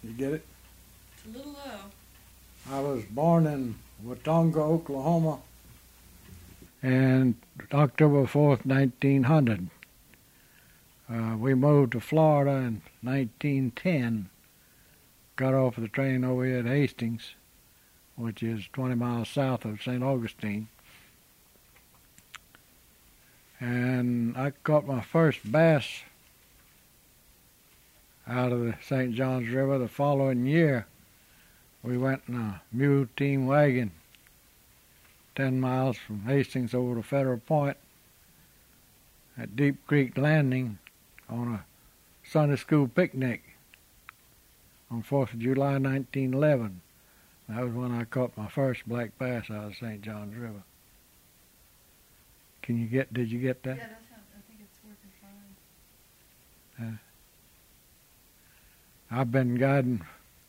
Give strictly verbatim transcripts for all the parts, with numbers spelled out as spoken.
You get it? It's a little low. I was born in Watonga, Oklahoma, and October fourth, nineteen hundred. Uh, we moved to Florida in nineteen ten. Got off the train over here at Hastings, which is twenty miles south of Saint Augustine. And I caught my first bass out of the Saint Johns River the following year. We went in a mule team wagon ten miles from Hastings over to Federal Point at Deep Creek Landing on a Sunday school picnic on fourth of July nineteen eleven. That was when I caught my first black bass out of Saint Johns River. Can you get, did you get that? Yeah, that's how, I think it's working fine. Uh, I've been guiding,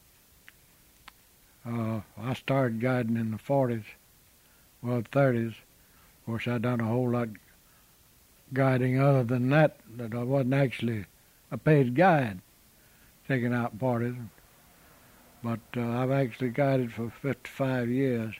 uh, I started guiding in the forties, well, thirties. Of course, I done a whole lot guiding other than that, that I wasn't actually a paid guide, taking out parties. But uh, I've actually guided for fifty-five years.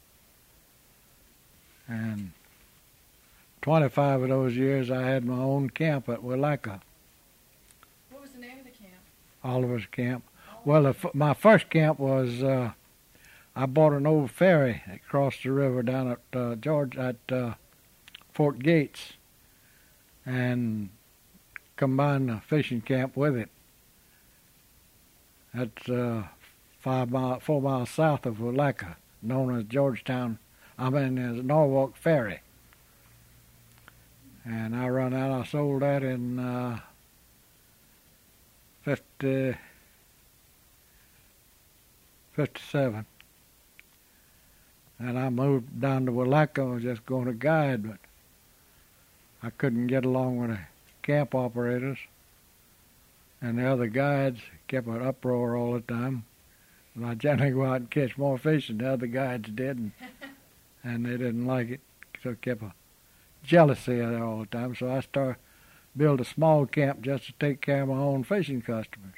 And twenty-five of those years I had my own camp at Willaca. What was the name of the camp? Oliver's Camp. Well, the, my first camp was, uh, I bought an old ferry across the river down at uh, George at uh, Fort Gates, and combined a fishing camp with it. That's uh, five mile, four miles south of Willaca, known as Georgetown. I mean, as Norwalk Ferry. And I run out. I sold that in uh, fifty, fifty-seven. And I moved down to Willaca. I was just going to guide, but I couldn't get along with the camp operators. And the other guides kept an uproar all the time. And I generally go out and catch more fish than the other guides did, and, and they didn't like it. So it kept a jealousy there all the time. So I started build a small camp just to take care of my own fishing customers.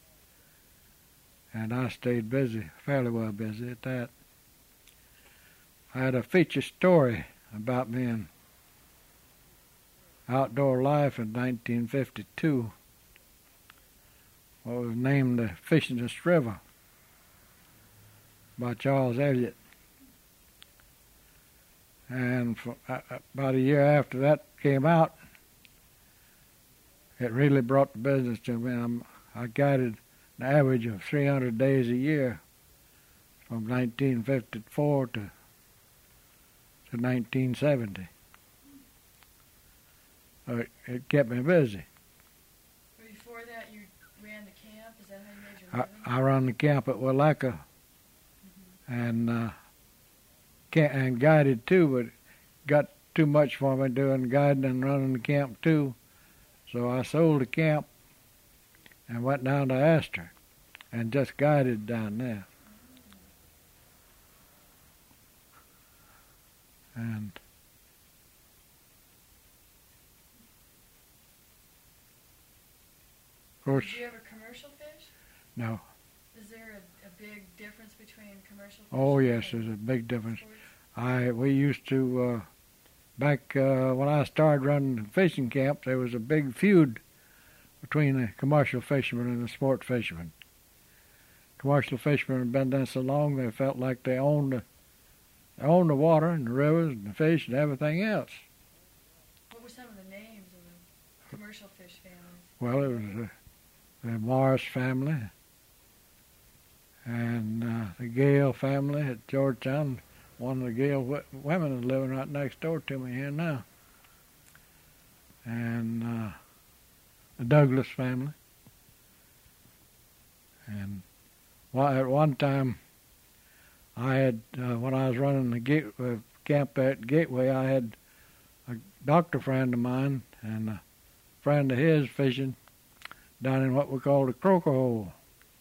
And I stayed busy, fairly well busy at that. I had a feature story about me in outdoor life in nineteen fifty-two. What was named the Fishingest River by Charles Elliott. And for, uh, about a year after that came out, it really brought the business to me. I'm, I guided an average of three hundred days a year from nineteen fifty-four to, to nineteen seventy. So it, it kept me busy. Before that, you ran the camp? Is that how you made your living? I, I run the camp at Willaca, mm-hmm. and uh, and guided too, but it got too much for me doing guiding and running the camp too. So I sold the camp and went down to Astor and just guided down there. And of course, did you ever commercial fish? No. Is there a, a big difference between commercial fish? Oh yes, there's a big difference. I we used to uh, back uh, when I started running fishing camps, there was a big feud between the commercial fishermen and the sport fishermen. Commercial fishermen had been there so long they felt like they owned the they owned the water and the rivers and the fish and everything else. What were some of the names of the commercial fish families? Well, it was uh, the Morris family and uh, the Gale family at Georgetown. One of the Gale w- women is living right next door to me here now. And uh, the Douglas family. And well, at one time, I had, uh, when I was running the gate, uh, camp at Gateway, I had a doctor friend of mine and a friend of his fishing down in what we call the Croaker Hole.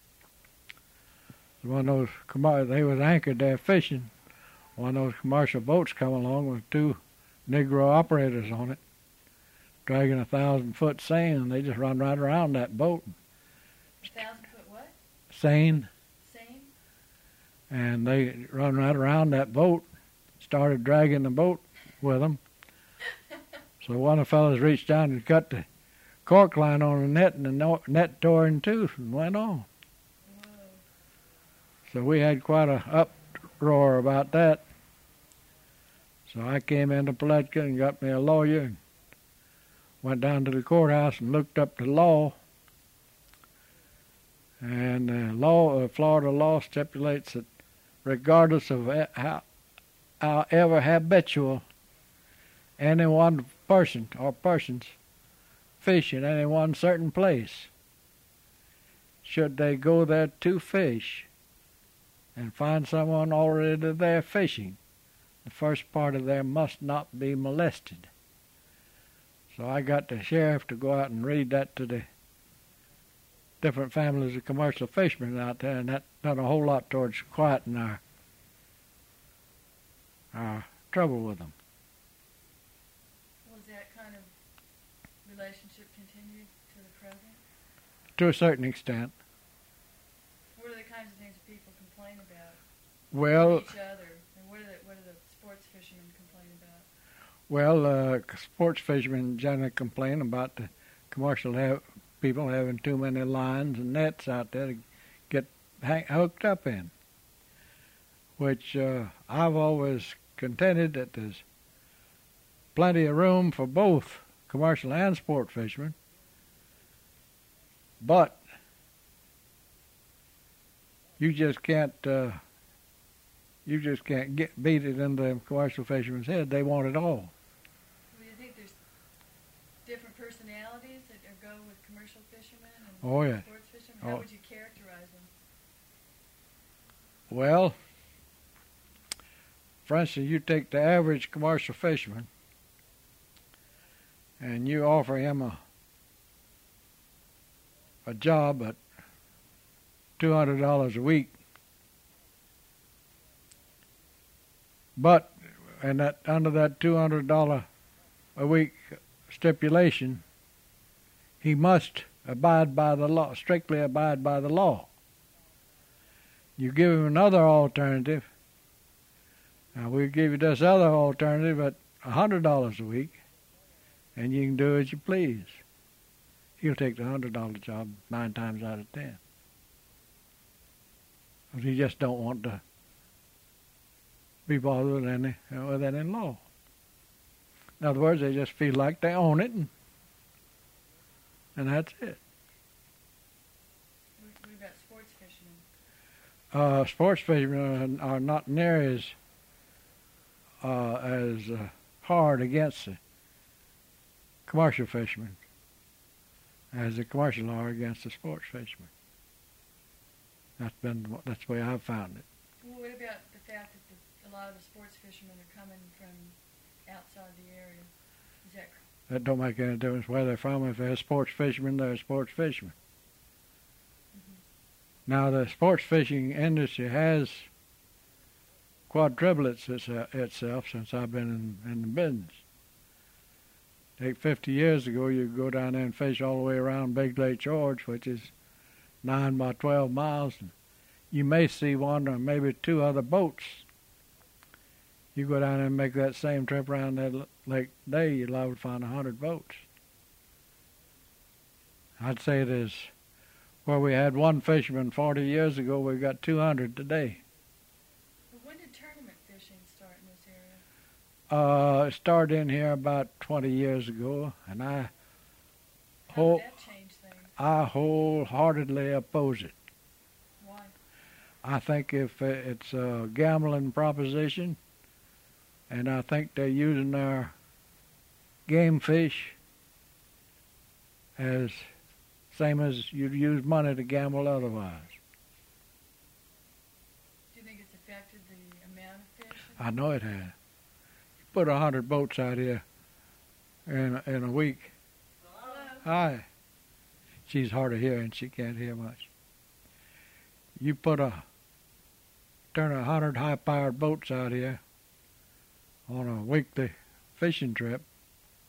One of those, they was anchored there fishing. One of those commercial boats come along with two Negro operators on it, dragging a thousand foot seine, and they just run right around that boat. A thousand foot what? seine, Same? and they run right around that boat, started dragging the boat with them. So one of the fellows reached down and cut the cork line on the net, and the no- net tore in two and went on. Whoa. So we had quite a uproar about that. So I came into Palatka and got me a lawyer and went down to the courthouse and looked up the law. And the law, uh, Florida law stipulates that regardless of how, however habitual any one person or persons fish in any one certain place, should they go there to fish and find someone already there fishing, the first party there must not be molested. So I got the sheriff to go out and read that to the different families of commercial fishermen out there, and that done a whole lot towards quieting our, our trouble with them. Was that kind of relationship continued to the present? To a certain extent. What are the kinds of things people complain about Well, with each other? And what do the, what do the sports fishermen complain about? well, uh, sports fishermen generally complain about the commercial ha- people having too many lines and nets out there to get hang- hooked up in, which uh, I've always contended that there's plenty of room for both commercial and sport fishermen, but you just can't uh, you just can't get beat it into them commercial fishermen's head. They want it all. Do you think there's different personalities that are go with commercial fishermen and Oh, yeah. sports fishermen? How Oh. would you characterize them? Well, for instance, you take the average commercial fisherman and you offer him a a job at two hundred dollars a week, but and that under that two hundred dollars a week stipulation, he must abide by the law, strictly abide by the law. You give him another alternative. Now we give you this other alternative at one hundred dollars a week, and you can do as you please. He'll take the one hundred dollars job nine times out of ten. But he just don't want to be bothered with any, with any law. In other words, they just feel like they own it, and, and that's it. What what about sports fishermen? Uh, sports fishermen are, are not near as uh, as uh, hard against the commercial fishermen as the commercial are against the sports fishermen. That's been that's the way I've found it. Well, what about the fact that the, a lot of the sports fishermen are coming from outside the area? Is that That don't make any difference where they're from. If they're sports fishermen, they're sports fishermen. mm-hmm. Now the sports fishing industry has quadrupled its, itself since I've been in, in the business. Take fifty years ago, you could go down there and fish all the way around Big Lake George, which is nine by twelve miles, and you may see one or maybe two other boats. You go down there and make that same trip around that lake today, you're liable to find a hundred boats. I'd say it is where we had one fisherman forty years ago, we've got two hundred today. Well, when did tournament fishing start in this area? Uh, it started in here about twenty years ago, and I, How whole, did that change things? I wholeheartedly oppose it. Why? I think if it's a gambling proposition, and I think they're using their game fish as same as you'd use money to gamble otherwise. Do you think it's affected the amount of fish? I know it has. You put a hundred boats out here in a, in a week. Hello? Hi. She's hard of hearing. She can't hear much. You put a turn a hundred high-powered boats out here on a weekly fishing trip,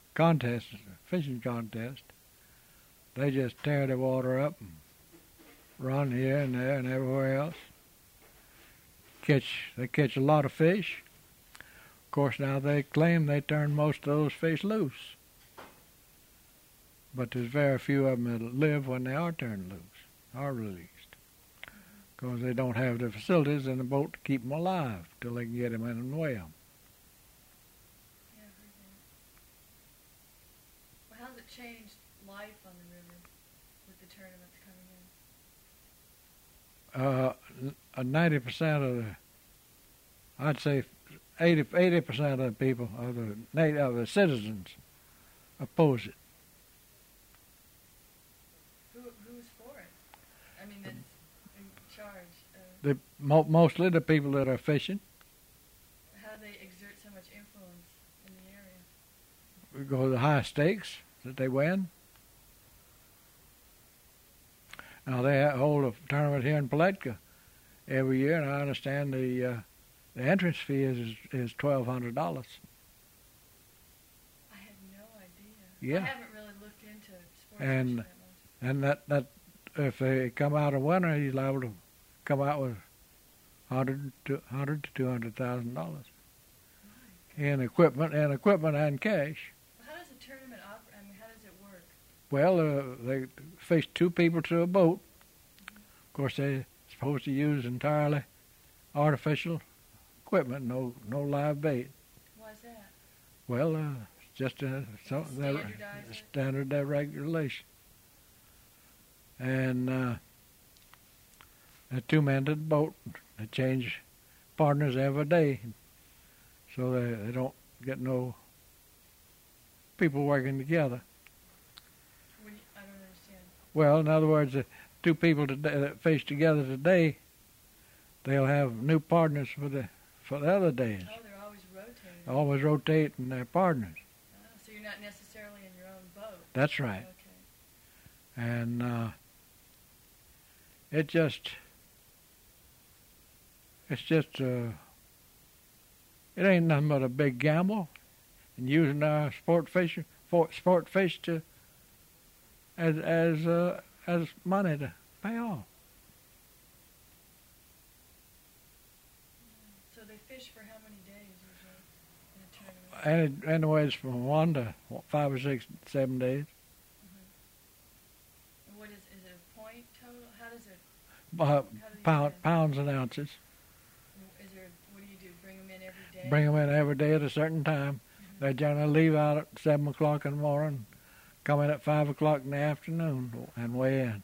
contest, fishing contest. They just tear the water up and run here and there and everywhere else. Catch, they catch a lot of fish. Of course, now they claim they turn most of those fish loose. But there's very few of them that live when they are turned loose, are released. Because they don't have the facilities in the boat to keep them alive till they can get them in and weigh them. Yeah, I've heard that. Well, how's it changed life on the river with the tournaments coming in? Uh, ninety percent of the, I'd say eighty, eighty percent of the people, of the, nat- of the citizens, oppose it. Who, who's for it? I mean, that's in charge. Uh, The, mo- mostly the people that are fishing. how do they exert so much influence in the area? We go to the high stakes that they win. Now they hold a tournament here in Paletka every year, and I understand the uh, the entrance fee is is twelve hundred dollars. I had no idea. Yeah. I haven't really looked into sports And- fishing that much. And that, that if they come out a winner, he's liable to come out with hundred to hundred to two hundred thousand dollars in equipment and equipment and cash. Well, how does a tournament operate? I mean, how does it work? Well, uh, they fish two people to a boat. Of course, they're supposed to use entirely artificial equipment, no no live bait. Why is that? Well, uh, it's just a so, their Standardize it? standard their regulation. And uh, the two men to the boat, they change partners every day, so they, they don't get no people working together. When you, I don't understand. Well, in other words, the two people today that fish together today, they'll have new partners for the for the other days. Oh, they're always rotating. Always rotating their partners. Oh, so you're not necessarily in your own boat. That's right. Okay. And uh, it just, it's just, uh, it ain't nothing but a big gamble, and using our sport fish, for sport fish to, as as uh, as money to pay off. So they fish for how many days usually in a tournament? And it, anyways, from one to five or six, seven days. And what is is it a point total? How does it? Uh, How do you pound, do that? pounds and ounces. Is there? What do you do? Bring them in every day? Bring them in every day at a certain time. Mm-hmm. They generally leave out at seven o'clock in the morning, come in at five o'clock in the afternoon, and weigh in.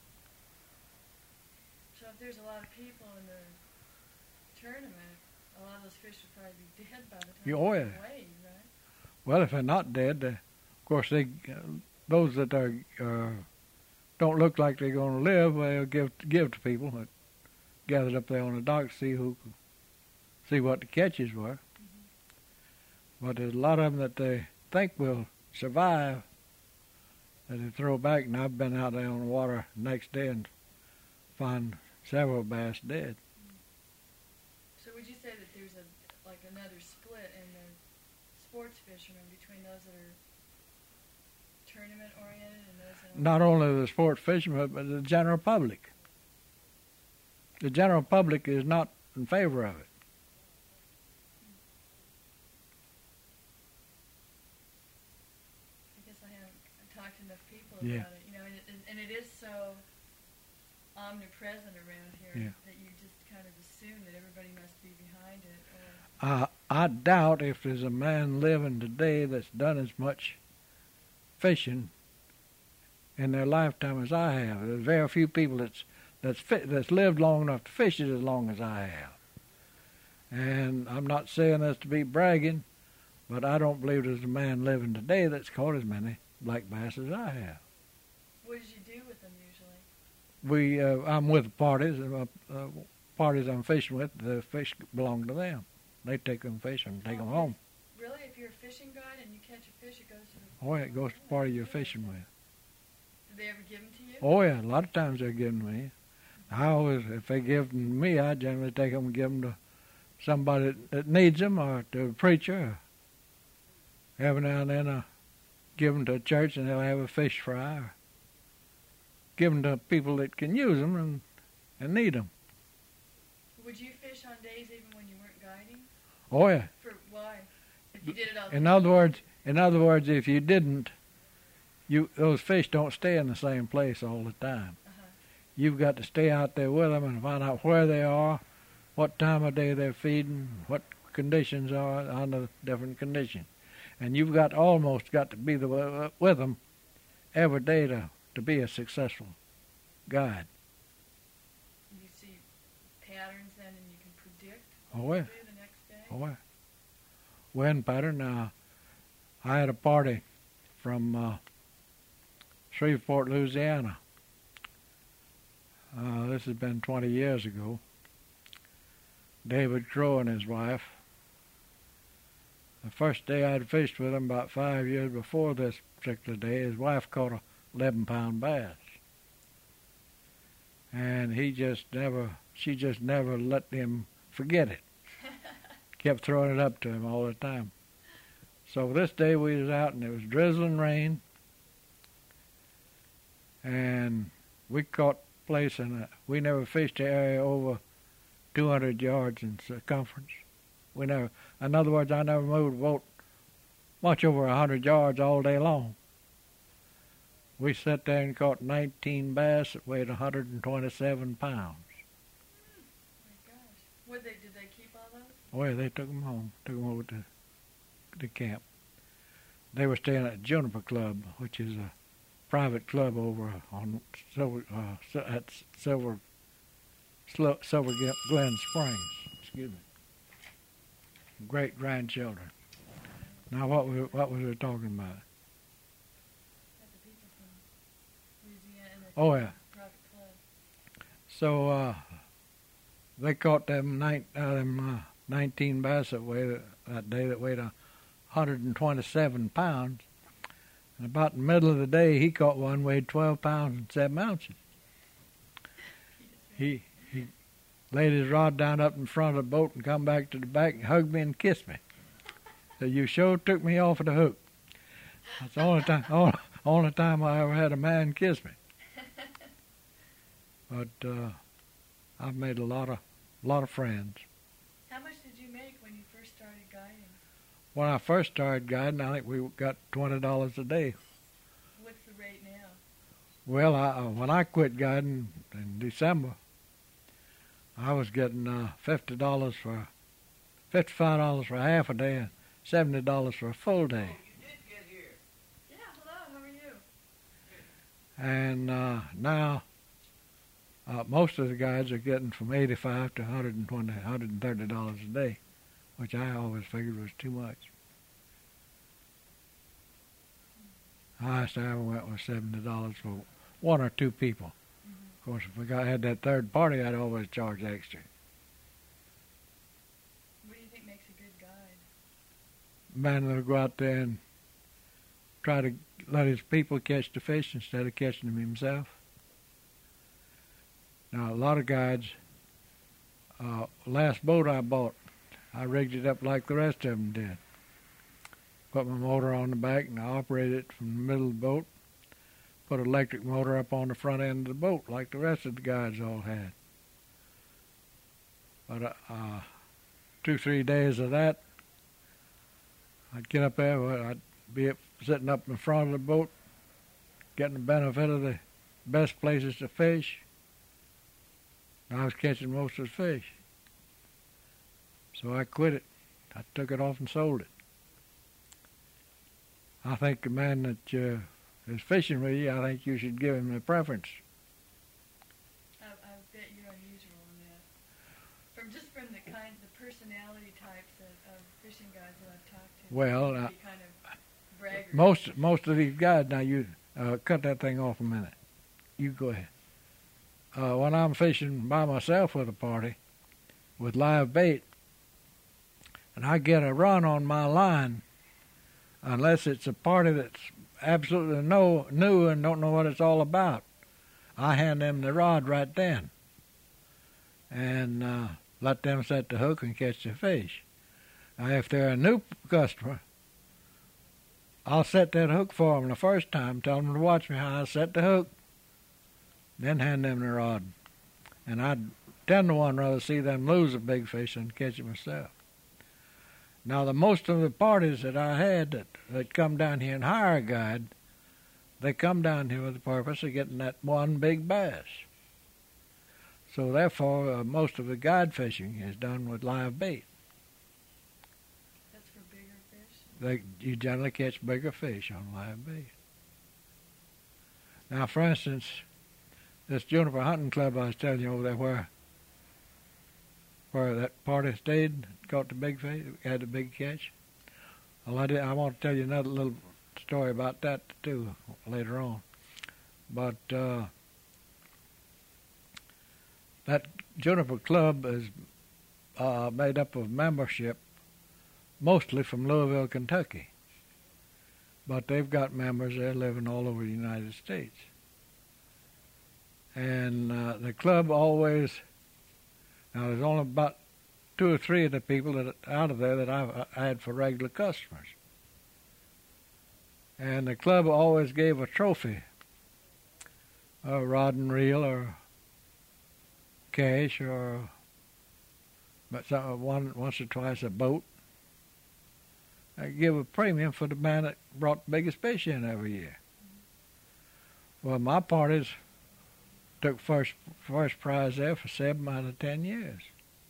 So if there's a lot of people in the tournament, a lot of those fish would probably be dead by the time Yeah, oh, they yeah. weigh, right? Well, if they're not dead, they, of course, they uh, those that are uh, don't look like they're going to live, they'll give give to people that gathered up there on the dock to see who see what the catches were. Mm-hmm. But there's a lot of them that they think will survive that they throw back, and I've been out there on the water the next day and find several bass dead. So would you say that there's a like another split in the sports fishermen between those that are tournament oriented and those that Not only the sport fishermen, but the general public. The general public is not in favor of it. I guess I haven't talked to enough people Yeah. about it, you know, and it, and it is so omnipresent around here Yeah. that you just kind of assume that everybody must be behind it. Or I I doubt if there's a man living today that's done as much fishing in their lifetime as I have. There's very few people that's that's fi- that's lived long enough to fish it as long as I have. And I'm not saying this to be bragging, but I don't believe there's a man living today that's caught as many black bass as I have. what did you do with them usually? We uh, I'm with parties, and uh, uh, parties I'm fishing with. The fish belong to them. They take them fishing and take them home. Really, if you're a fishing guide and you catch a fish, it goes to the... Oh, yeah, it goes to the party you're fishing with. Did they ever give them to you? Oh yeah, a lot of times they're giving me. I always, if they give them to me, I generally take them and give them to somebody that needs them, or to a preacher. Or every now and then I give them to a church and they'll have a fish fry. Or give them to people that can use them, and and need them. Would you fish on days even when you weren't guiding? Oh yeah. For why? If you did it all the In time. other words, in other words, if you didn't, you those fish don't stay in the same place all the time. Uh-huh. You've got to stay out there with them and find out where they are, what time of day they're feeding, what conditions are under different conditions, and you've got almost got to be the, with them every day to to be a successful guide. You see patterns then, and you can predict Oh what yeah. to do the next day. Oh yeah. Wind pattern. Uh, I had a party from uh, Shreveport, Louisiana. Uh, this has been twenty years ago. David Crow and his wife. The first day I'd fished with him, about five years before this particular day, his wife caught a eleven pound bass. And he just never, she just never let him forget it. Kept throwing it up to him all the time. So this day we was out and it was drizzling rain. And we caught place in a, we never fished the area over two hundred yards in circumference. We never, in other words, I never moved a boat much over one hundred yards all day long. We sat there and caught nineteen bass that weighed one hundred twenty-seven pounds. Oh my gosh. What they did they keep all those? Oh yeah, they took them home, took them over to the camp. They were staying at Juniper Club, which is a private club over on Silver, uh, at Silver, Silver Glen Springs. Excuse me. Great grandchildren. Now, what we what was we talking about? Had the people from Louisiana and the Oh yeah. private club. So uh, they caught them, nine, uh, them uh, nineteen bass that weighed that day that weighed one hundred twenty-seven pounds. And about the middle of the day, he caught one weighed twelve pounds and seven ounces. He he laid his rod down up in front of the boat and come back to the back and hugged me and kissed me. So you sure took me off of the hook. That's the only time, only, only time I ever had a man kiss me. But uh, I've made a lot of, lot of friends. How much did you make when you first started guiding? When I first started guiding, I think we got twenty dollars a day. What's the rate now? Well, I, uh, when I quit guiding in December, I was getting uh, fifty dollars for, fifty-five dollars for half a day and seventy dollars for a full day. Yeah, hello, how are you? And uh, now, uh, most of the guides are getting from eighty-five to one hundred twenty, one hundred thirty dollars a day, which I always figured was too much. Highest I ever went was seventy dollars for one or two people. Of course, if we got had that third party, I'd always charge extra. What do you think makes a good guide? Man that'll go out there and try to let his people catch the fish instead of catching them himself. Now, a lot of guides, uh, last boat I bought, I rigged it up like the rest of them did. Put my motor on the back and I operated it from the middle of the boat. Put an electric motor up on the front end of the boat like the rest of the guides all had. But uh, uh, two, three days of that, I'd get up there, I'd be up, sitting up in front of the boat, getting the benefit of the best places to fish. And I was catching most of the fish. So I quit it. I took it off and sold it. I think the man that uh, is fishing with you, I think you should give him the preference. I, I bet you're unusual in that. From just from the kind, the personality types of, of fishing guys that I've talked to. Well, they uh, be kind of braggart. most most of these guys, now you uh, cut that thing off a minute. You go ahead. Uh, when I'm fishing by myself with a party, with live bait, and I get a run on my line, unless it's a party that's absolutely no, new and don't know what it's all about, I hand them the rod right then and uh, let them set the hook and catch the fish. Now, if they're a new customer, I'll set that hook for them the first time, tell them to watch me how I set the hook, then hand them the rod. And I'd ten to one rather see them lose a big fish than catch it myself. Now, the most of the parties that I had that, that come down here and hire a guide, they come down here with the purpose of getting that one big bass. So therefore, uh, most of the guide fishing is done with live bait. That's for bigger fish? They, you generally catch bigger fish on live bait. Now, for instance, this Juniper Hunting Club I was telling you over there where where that party stayed, caught the big fish, had the big catch. Well, I, did, I want to tell you another little story about that, too, later on. But uh, that Juniper Club is uh, made up of membership mostly from Louisville, Kentucky. But they've got members there living all over the United States. And uh, the club always, now there's only about two or three of the people that out of there that I've I had for regular customers. And the club always gave a trophy, a rod and reel or cash or but some, one once or twice a boat. I give a premium for the man that brought the biggest fish in every year. Well, my parties took first first prize there for seven out of ten years,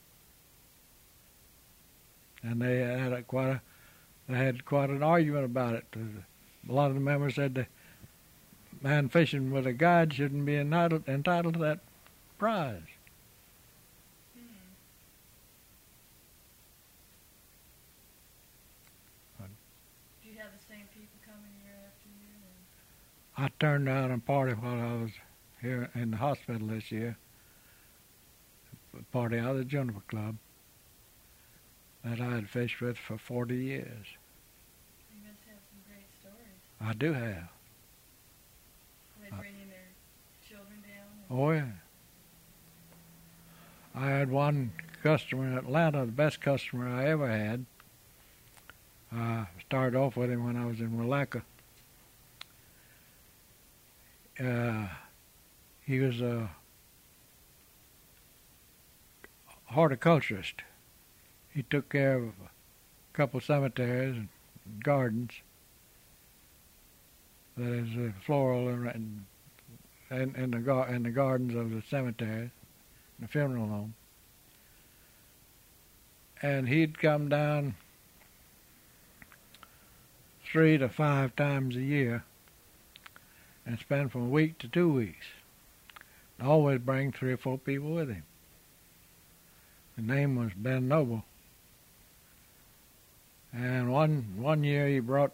and they had a, quite a they had quite an argument about it. A lot of the members said the man fishing with a guide shouldn't be entitled entitled to that prize. I turned down a party while I was here in the hospital this year, a party out of the Juniper Club that I had fished with for forty years. You must have some great stories. I do have. Are they bringing their children down? Oh, yeah. I had one customer in Atlanta, the best customer I ever had. I started off with him when I was in Willaca. Uh, he was a horticulturist. He took care of a couple cemeteries and gardens. That is, uh, floral and and in the gar- in the gardens of the cemetery, the funeral home. And he'd come down three to five times a year and spend from a week to two weeks. And always bring three or four people with him. The name was Ben Noble. And one one year he brought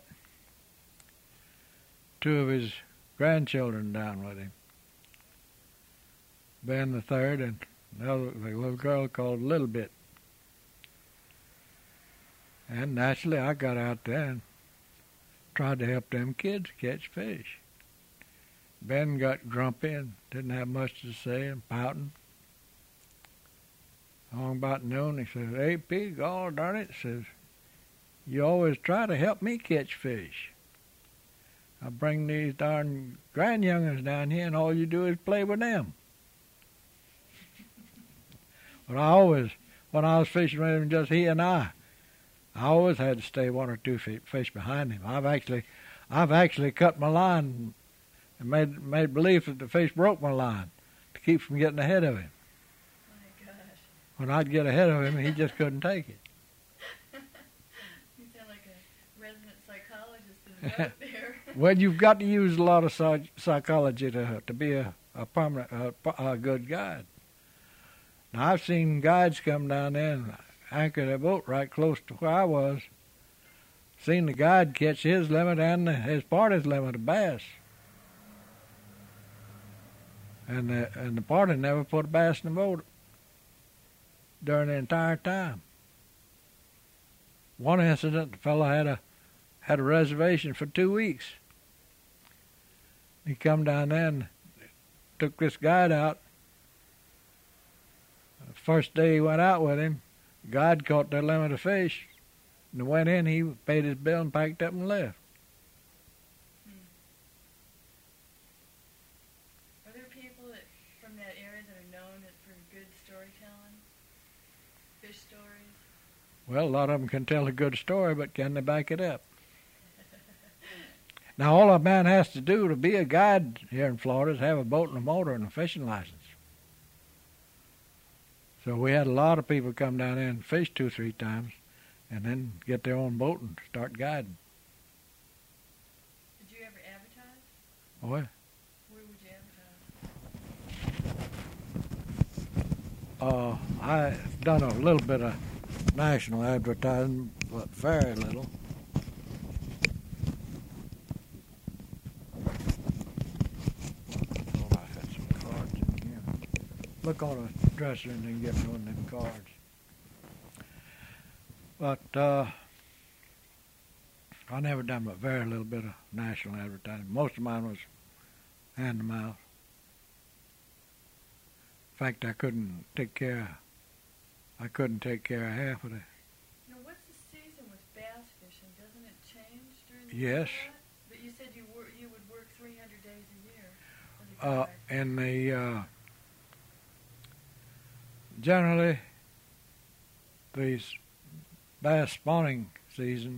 two of his grandchildren down with him. Ben the third and the, other, the little girl called Little Bit. And naturally I got out there and tried to help them kids catch fish. Ben got grumpy and didn't have much to say and pouting. Along about noon, he says, "Hey, Pete, gall darn it," says, "you always try to help me catch fish. I bring these darn grandyoungins down here and all you do is play with them." But I always, when I was fishing with him, just he and I, I always had to stay one or two feet fish behind him. I've actually, I've actually cut my line and made made believe that the fish broke my line to keep from getting ahead of him. My gosh. When I'd get ahead of him, he just couldn't take it. You sound like a resident psychologist in the boat there. Well, you've got to use a lot of psych- psychology to to be a, a permanent, a, a good guide. Now, I've seen guides come down there and anchor their boat right close to where I was. Seen the guide catch his limit and his party's limit of bass. And the, and the party never put a bass in the boat during the entire time. One incident, the fellow had a had a reservation for two weeks. He come down there and took this guide out. The first day he went out with him, the guide caught their limit of fish, and went in, he paid his bill and packed up and left. Are there people that, from that area that are known for fish stories? Well, a lot of them can tell a good story, but can they back it up? Now, all a man has to do to be a guide here in Florida is have a boat and a motor and a fishing license. So we had a lot of people come down there and fish two, three times, and then get their own boat and start guiding. Did you ever advertise? Oh, yeah. Where would you advertise? Uh, I've done a little bit of national advertising, but very little. Thought I had some cards in here. Look on the dresser and then get me one of them cards. But uh, I never done but very little bit of national advertising. Most of mine was hand to mouth. In fact, I couldn't take care. I couldn't take care of half of it. Now, what's the season with bass fishing? Doesn't it change during the Yes. year? But you said you work, you would work three hundred days a year as a Uh, guide. in the uh, generally the s- bass spawning season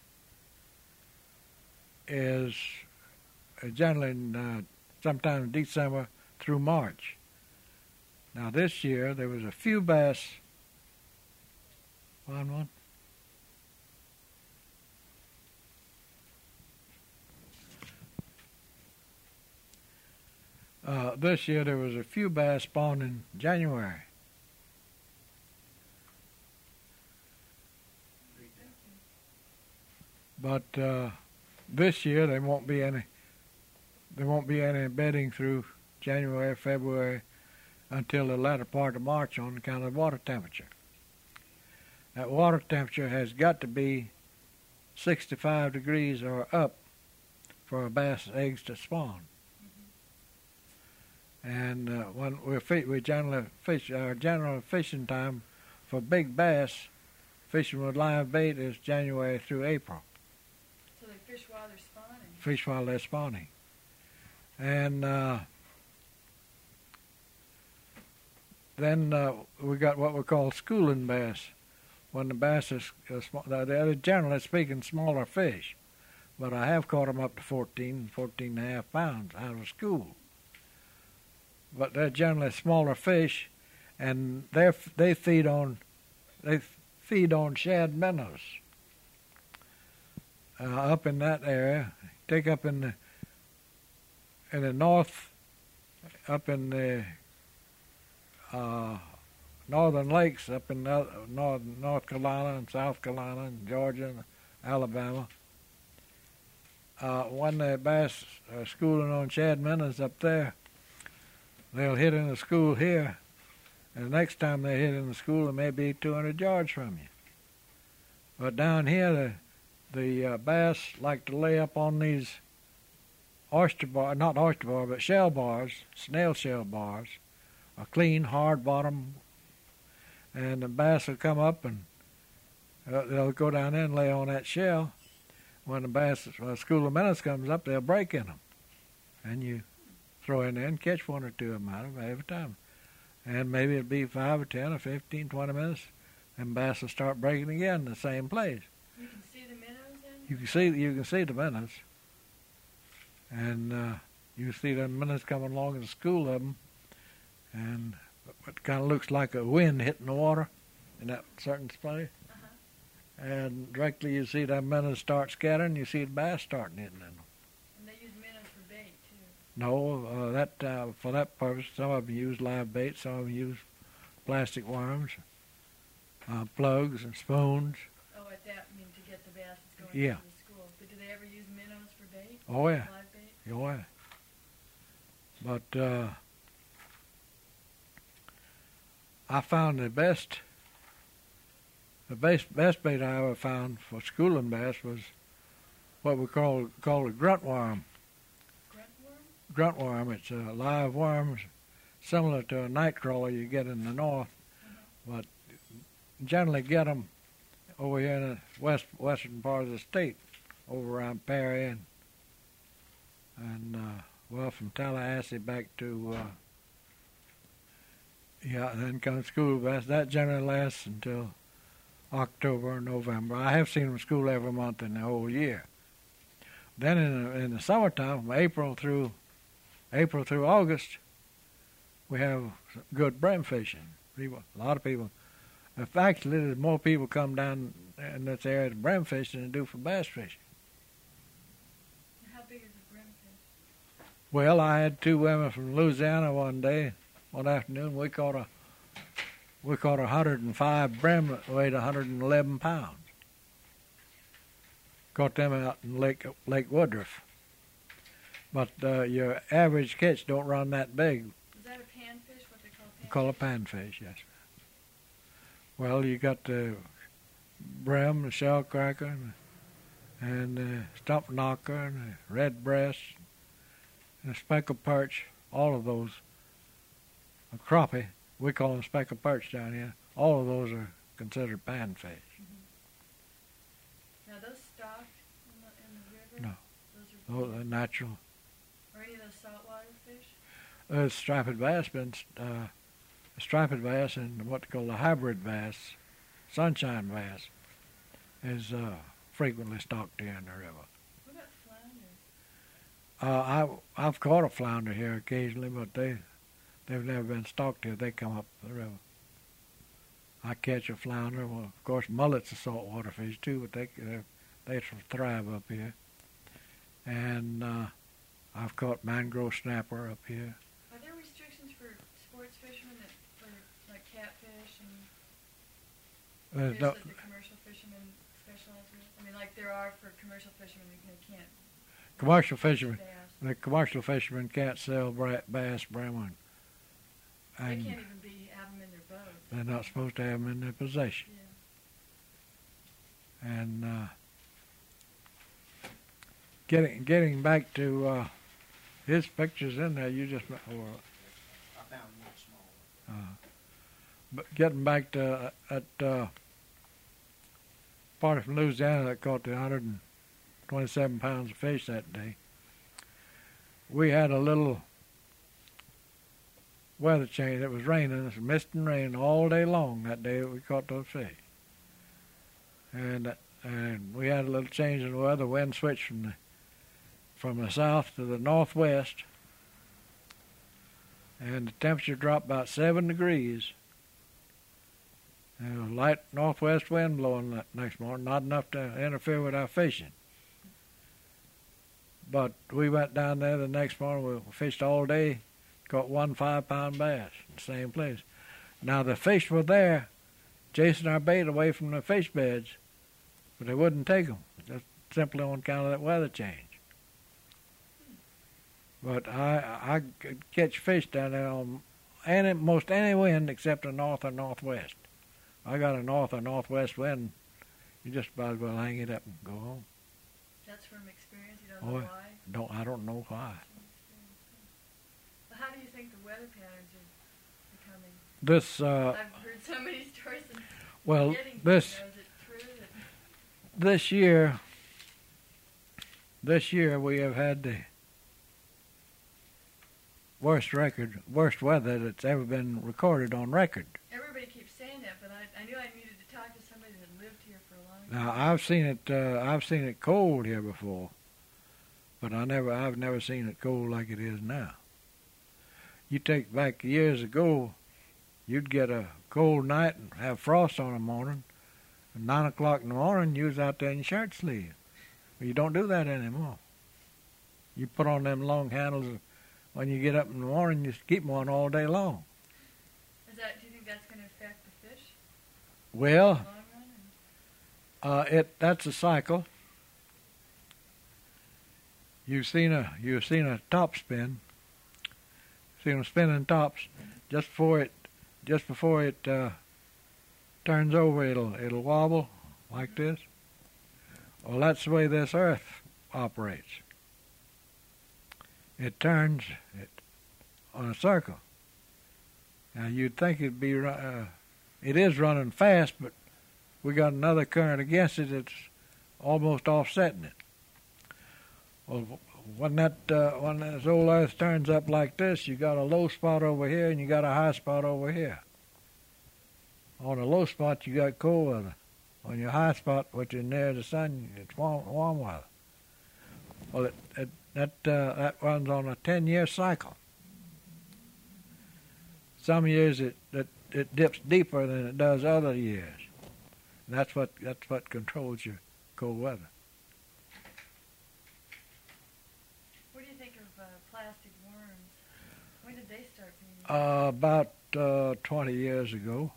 is uh, generally in, uh, sometime in December through March. Now this year there was a few bass. Find one. Uh, this year there was a few bass spawned in January. But uh, this year there won't be any. There won't be any bedding through January, February, until the latter part of March on account of water temperature. That water temperature has got to be sixty-five degrees or up for a bass eggs to spawn. And uh, when we fi- we generally fish, our general fishing time for big bass, fishing with live bait is January through April. So they fish while they're spawning. Fish while they're spawning. And uh, then uh, we got what we call schooling bass. When the bass is, uh, sm- they're generally speaking smaller fish, but I have caught them up to fourteen, fourteen and a half pounds out of school. But they're generally smaller fish, and they they feed on they feed on shad minnows. Uh, up in that area, take up in the in the north, up in the uh, northern lakes, up in the, north North Carolina and South Carolina and Georgia and Alabama. Uh, when the bass are schooling on shad minnows up there, they'll hit in the school here, and the next time they hit in the school, it may be two hundred yards from you. But down here, the the uh, bass like to lay up on these oyster bar, not oyster bar, but shell bars, snail shell bars, a clean, hard bottom, and the bass will come up and uh, they'll go down there and lay on that shell. When the bass, uh, school of minnows comes up, they'll break in them, and you throw in there and catch one or two of them out of them every time. And maybe it'll be five or ten or fifteen, twenty minutes, and bass will start breaking again in the same place. You can see the minnows then? You can see you can see the minnows, and uh, you see the minnows coming along in the school of them, and it kind of looks like a wind hitting the water in that certain place. Uh-huh. And directly you see the minnows start scattering, you see the bass starting hitting in them. And they use minnows for bait too. No, uh, that uh, for that purpose, some of them use live bait, some of them use plastic worms, uh, plugs, and spoons. Oh, at that, I mean, to get the bass that's going Yeah. to the school. But do they ever use minnows for bait? Oh yeah, Live bait? oh yeah. But uh, I found the best, the best best bait I ever found for schooling bass was what we call call a grunt worm. Grunt worm? Grunt worm. It's a live worm, similar to a night crawler you get in the north, Uh-huh. but generally get them over here in the west western part of the state, over around Perry and and uh, well from Tallahassee back to uh, Yeah, then comes school bass. That generally lasts until October or November. I have seen them school every month in the whole year. Then in the, in the summertime, from April through April through August, we have good brim fishing. People, a lot of people. In fact, there's more people come down in this area to brim fishing than do for bass fishing. How big is a brim fish? Well, I had two women from Louisiana one day, one afternoon. We caught a we caught a one hundred five brim that weighed one hundred eleven pounds. Caught them out in Lake Lake Woodruff. But uh, your average catch don't run that big. Is that a panfish? What they call panfish? We call a panfish, yes. Well, you got the brim, the shell cracker, and, and the stump knocker, and the red breast, and the speckled perch. All of those, a crappie, we call them speckled perch down here. All of those are considered panfish. Now those stocked in the, in the river? No. Those are, Those are natural. Are any of those saltwater fish? Uh, striped bass, been uh, striped bass and what they call the hybrid bass, sunshine bass, is uh, frequently stocked here in the river. What about flounder? Uh, I I've caught a flounder here occasionally, but they they've never been stocked here. They come up the river. I catch a flounder. Well, of course, mullet's a saltwater fish too, but they they, they thrive up here. And uh, I've caught mangrove snapper up here. Are there restrictions for sports fishermen that, for like catfish and Uh, fish no, that the commercial fishermen specialize with? I mean, like there are for commercial fishermen who can't. commercial fishermen, Bass. the commercial fishermen can't sell bra- bass, brim, They and can't even be have them in their boats. they're not supposed to have them in their possession. Yeah. And uh, getting getting back to uh, his pictures in there, you just or, I found one small. uh, but getting back to uh, that uh, party from Louisiana that caught the one hundred twenty-seven pounds of fish that day. We had a little weather change. It was raining. It was mist and rain all day long that day that we caught those fish. And and we had a little change in the weather. Wind switched from the from the south to the northwest, and the temperature dropped about seven degrees. And there was a light northwest wind blowing that next morning, not enough to interfere with our fishing. But we went down there the next morning. We fished all day, caught one five-pound bass in the same place. Now the fish were there, chasing our bait away from the fish beds, but they wouldn't take them, just simply on account of that weather change. But I I could catch fish down there on any, most any wind except the north or northwest. I got a north or northwest wind, you just about as well hang it up and go home. That's from experience. You don't know Oh, why. Don't I don't know why. But how do you think the weather patterns are becoming? This uh, I've heard so many stories. And well getting, this you know, is it true that this year this year we have had the worst record, worst weather that's ever been recorded on record. everybody keeps saying that? But I, I knew I needed to talk to somebody that lived here for a long time. Now I've seen it. Uh, I've seen it cold here before, but I never. I've never seen it cold like it is now. You take back years ago, you'd get a cold night and have frost on the morning. At nine o'clock in the morning, you was out there in your shirt sleeve. But you don't do that anymore. You put on them long handles. When you get up in the morning, you keep them on all day long. Is that? Do you think that's going to affect the fish Well, in the long run? And Uh, it that's a cycle. You've seen a you've seen a top spin. Seen them spinning tops just before it just before it uh, turns over. It'll it'll wobble like this. Well, that's the way this Earth operates. It turns it on a circle. Now you'd think it'd be uh, it is running fast, but we got another current against it that's almost offsetting it. Well, when that uh, when this old Earth turns up like this, you got a low spot over here and you got a high spot over here. On a low spot, you got cold weather. On your high spot, which is near the sun, it's warm, warm weather. Well, it, it, that uh, that runs on a ten-year cycle. Some years it, it it dips deeper than it does other years. And that's what that's what controls your cold weather. What do you think of uh, plastic worms? When did they start being used? Uh, about uh, twenty years ago.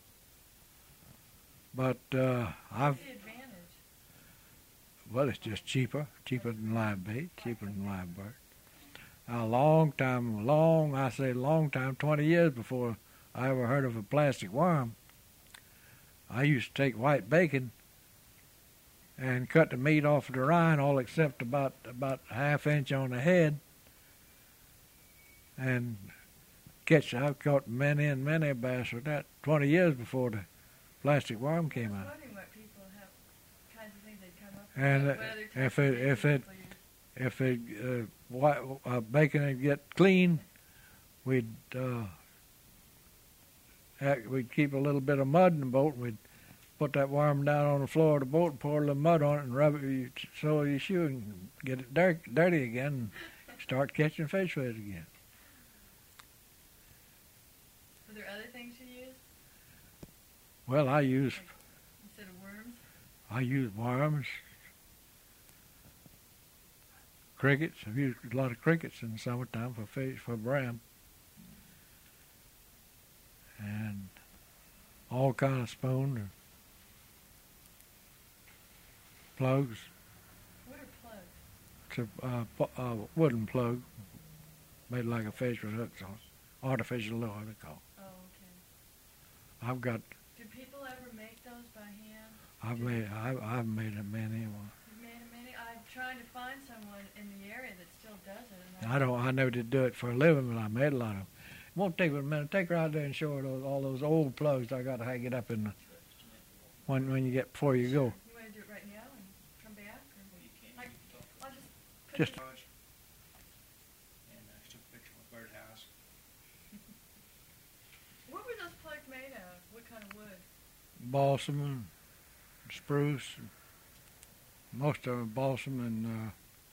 But uh, I've What's the advantage? well, it's just cheaper, cheaper than live bait, cheaper than live bird. A long time, long I say long time, twenty years before I ever heard of a plastic worm. I used to take white bacon and cut the meat off of the rind, all except about about a half inch on the head, and catch. I've caught many and many a bass with that. Twenty years before the plastic worm I came was out. wondering what people have, kinds of things they'd come up with. And what uh, other if types of it things if it people use. if it uh, white, uh, bacon would get clean, we'd uh, act, we'd keep a little bit of mud in the boat. And we'd put that worm down on the floor of the boat and pour a little mud on it and rub it with your sole of your shoe and get it dirt, dirty again and start catching fish with it again. Are there other things you use Well, I use instead of worms? I use worms, crickets. I've used a lot of crickets in the summertime for fish for bram, and all kind of spoon or plugs. What are plugs? It's a uh, pu- uh, wooden plug made like a fish with hooks on it. Artificial lure, they call it. Oh, okay. I've got, Do people ever make those by hand? I've made, I've, I've made a many. one. You've made a many? I'm trying to find someone in the area that still does it. And I don't, I never did do it for a living, but I made a lot of them. It won't take but a minute. Take her out there and show her those, all those old plugs I got to hang it up in the, when when you get before you go. You want to do it right now and come back? Or? Well, you can't. I- You can talk to I'll just put Just- the- George. And uh, she took a picture of a birdhouse. What were those plugs made out of? What kind of wood? Balsam and spruce. And most of them balsam and uh,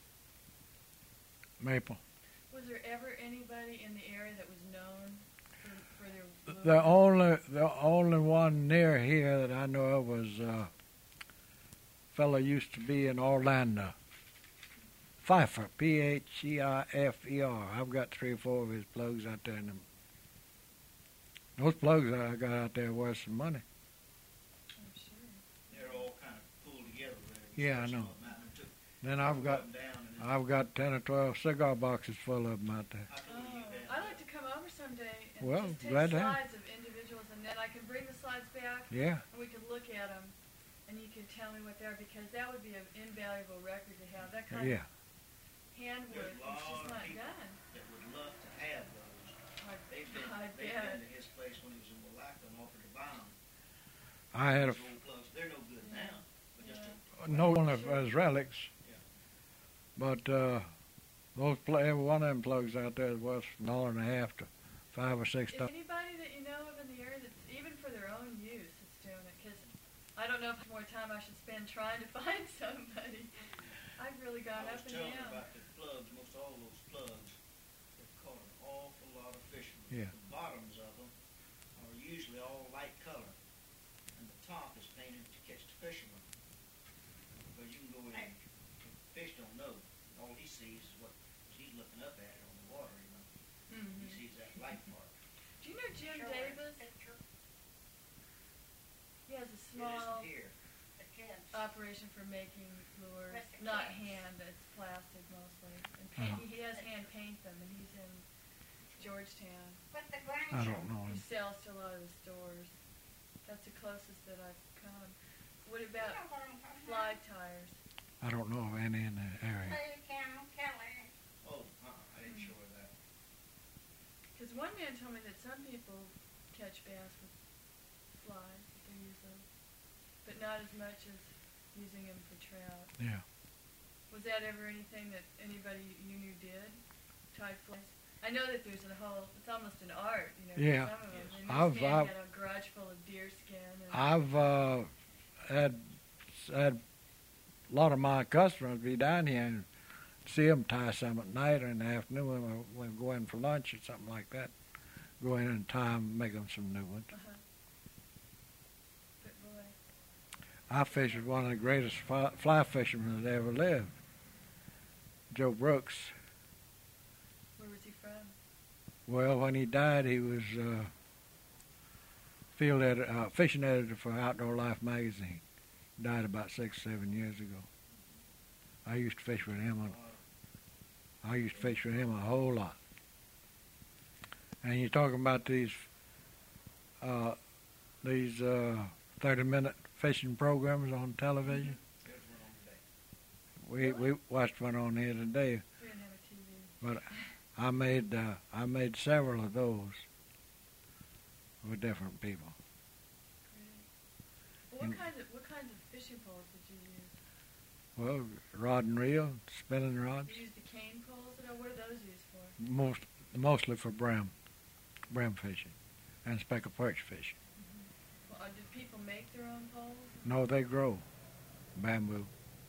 maple. Was there ever anybody in the area that was known for, for their lure? The only the only one near here that I know of was uh, a fellow used to be in Orlando. Pfeiffer, P H E I F E R. I've got three or four of his plugs out there. In them. Those plugs I got out there worth some money. I'm sure. They're all kind of pulled together there. Yeah, I know. Some of 'em out and took Then I've got them down and then I've got ten or twelve cigar boxes full of them out there. I told Oh, you down I'd there. like to come over someday and Well, just take glad to have. slides of individuals, and then I can bring the slides back, Yeah, and we can look at them, and you can tell me what they are, because that would be an invaluable record to have. That kind yeah. of handwork, There's a it's just lot of not people done. that would love to have those. I, They've been, I they've bet. been to his place when he was in Malacca and offered to buy them. I had a Those old plugs, they're no good now, but just Yeah. a, no one of as relics, Yeah. but uh, those pl- every one of them plugs out there is worth a dollar and a half to five or six Is dollars. anybody that you know of in the area that's even for their own use that's doing it? Because I don't know if more time I should spend trying to find somebody. I've really gone I up was and telling down. her about the plugs, most all those plugs, have caught an awful lot of fishermen. Yeah. The bottoms of them are usually all light color, and the top is painted to catch the fishermen. Because you can go in, and the fish don't know. All he sees is what he's looking up at it on the water, you know. Mhm. He sees that light part. Do you know Jim Davis? He has a It small isn't here. operation for making lures, not hand, it's plastic mostly. And paint, Uh-huh. he has hand paint them, and he's in Georgetown. I don't know He him. sells to a lot of the stores. That's the closest that I've come. What about fly tires? I don't know of any in the area. Oh, uh-uh, I didn't show her that. Because one man told me that some people catch bass with flies, that they use those, but not as much as using them for trout. Yeah. Was that ever anything that anybody you knew did? Tied flies? I know that there's a whole, it's almost an art, you know, for Yeah. some of them. Yes. And this I've- man I've- had a garage full of deer skin. And, I've uh, had had a lot of my customers be down here and see them tie some at night or in the afternoon when we, when we go in for lunch or something like that. Go in and tie them, make them some new ones. uh-huh. But boy, I fished with one of the greatest fly, fly fishermen that ever lived, Joe Brooks. where was he from? Well, when he died, he was uh, field editor, uh, fishing editor for Outdoor Life magazine. Died about six, seven years ago. I used to fish with him. A, I used to fish with him a whole lot. And you're talking about these uh, these uh, thirty-minute fishing programs on television. There's one on today. We we watched one on here today. We didn't have a T V. But I made uh, I made several of those with different people. Well, what And- kinds of what kinds of fishing poles did you use? Well, rod and reel, spinning rods, You used the cane poles. You know, what are those used for? most mostly for brim, brim fishing, and speckle perch fishing. Well, uh, did people make their own poles? No, they grow bamboo,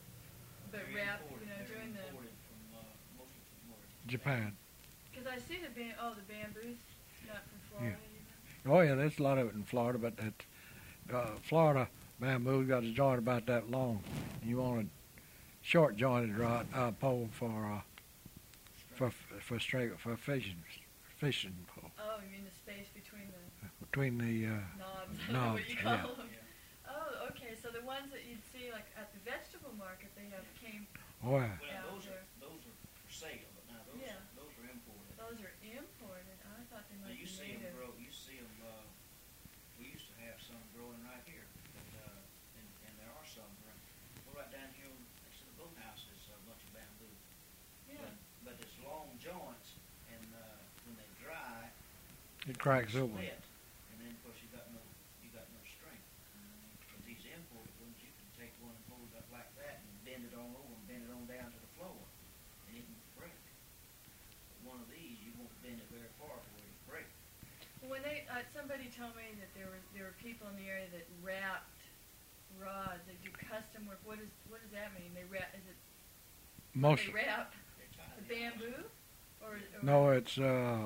But They're wrap, imported- you know, they're during the imported from, uh, mostly from where? Japan. because I see the bam oh the bamboos not from Florida. Oh yeah, there's a lot of it in Florida, but that uh, Florida bamboo got a joint about that long. You want a short jointed rod uh, pole for uh, for for straight for fishing fishing pole Oh, you mean the space between the between the uh, knobs? I don't know what you Knobs, call yeah. them. Yeah. Oh, okay. So the ones that you'd see like at the vegetable market, they have cane. oh yeah. Well, Yeah, those they're- are, those are for sale, but now those, Yeah. those are imported. Those are imported. I thought they Now, might you be see them native. grow, you see them, uh, we used to have some growing right here, but, uh, and, and there are some, right, well, right down here next to the boathouse is a bunch of bamboo. Yeah. But, but it's long joints, and, uh, when they dry, It cracks split, open. and then, of course, you got no, you got no strength. Um, But these imported ones, you can take one and hold it up like that and bend it on over and bend it on down to the floor, and it can break. But one of these, you won't bend it very far before it breaks. When they, uh, somebody told me that there were there were people in the area that wrapped rods. They do custom work. What is what does that mean? They wrap. Is it Most they wrap They're tied the in. bamboo? Or, or no, it's uh,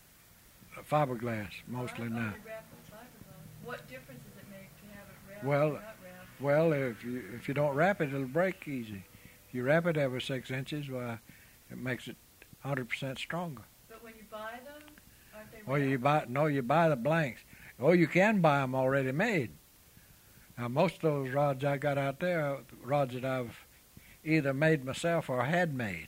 fiberglass mostly oh, now. They wrap with fiberglass. What difference does it make to have it wrapped Well, or not wrapped? Well, if you if you don't wrap it, it'll break easy. If you wrap it every six inches, why, it makes it one hundred percent stronger. But when you buy them, aren't they Or you wrapped? buy no, you buy the blanks. Or you can buy them already made. Now, most of those rods I got out there are rods that I've either made myself or had made.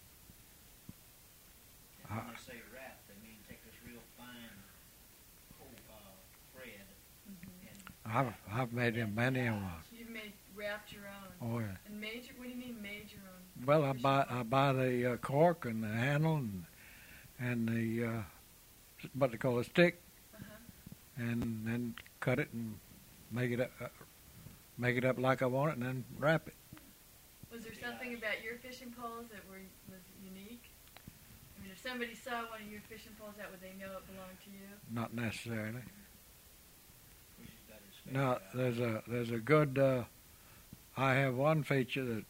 And when Uh, they say wrap, they mean take this real fine cold, uh, thread Mhm. and. I've I've made them many a one. You've made wrapped your own. Oh yeah. And made your, what do you mean made your own? Well, I Fishing buy pole? I buy the uh, cork and the handle and and the uh, what they call a stick, Uh-huh. and then cut it and make it up, uh, make it up like I want it, and then wrap it. Was there something about your fishing poles that were was unique? I mean, if somebody saw one of your fishing poles out, would they know it belonged to you? Not necessarily. Which has got his Now face out. there's a there's a good. Uh, I have one feature that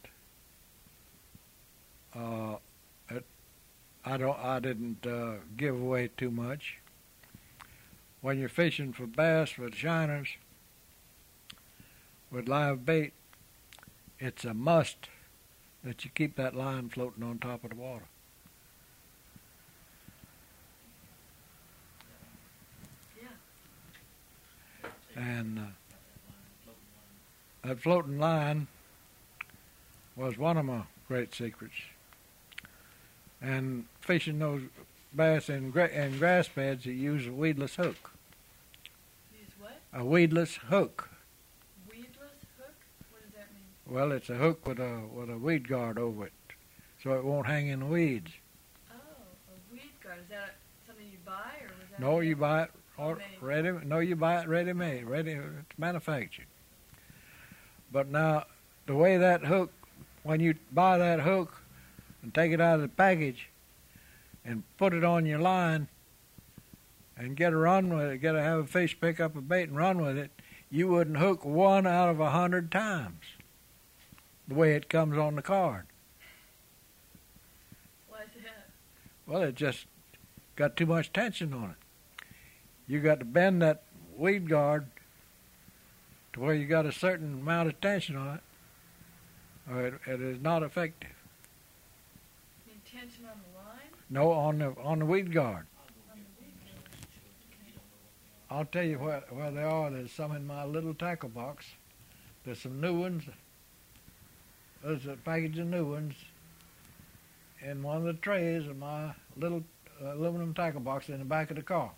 uh, it, I don't I didn't uh, give away too much. When you're fishing for bass with shiners with live bait, it's a must that you keep that line floating on top of the water. Yeah. And uh, Got that line, floating line. that floating line was one of my great secrets. And fishing those bass in, gra- in grass beds, you use a weedless hook. Use what? A weedless hook. Weedless hook? What does that mean? Well, it's a hook with a with a weed guard over it, so it won't hang in the weeds. Oh, a weed guard. Is that something you buy, or was that? No, you made? buy it or Homemade. ready. No, you buy it ready made, ready it's manufactured. But now, the way that hook, when you buy that hook and take it out of the package, and put it on your line and get a run with it, get to have a fish pick up a bait and run with it, you wouldn't hook one out of a hundred times the way it comes on the card. Why is that? Well, it just got too much tension on it. You got to bend that weed guard to where you got a certain amount of tension on it, or it, it is not effective. You mean tension on the line? No, on the on the weed guard. I'll go On get the weed one guard. of those. You don't know what they are. I'll tell you where where they are. There's some in my little tackle box. There's some new ones. There's a package of new ones in one of the trays of my little uh, aluminum tackle box in the back of the car.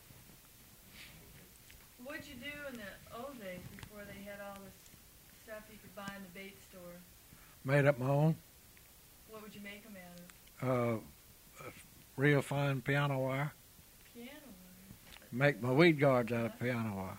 What'd you do in the old days before they had all this stuff you could buy in the bait store? Made up my own. What would you make them out of? Uh, real fine piano wire. Piano wire. Make my weed guards out of piano wire.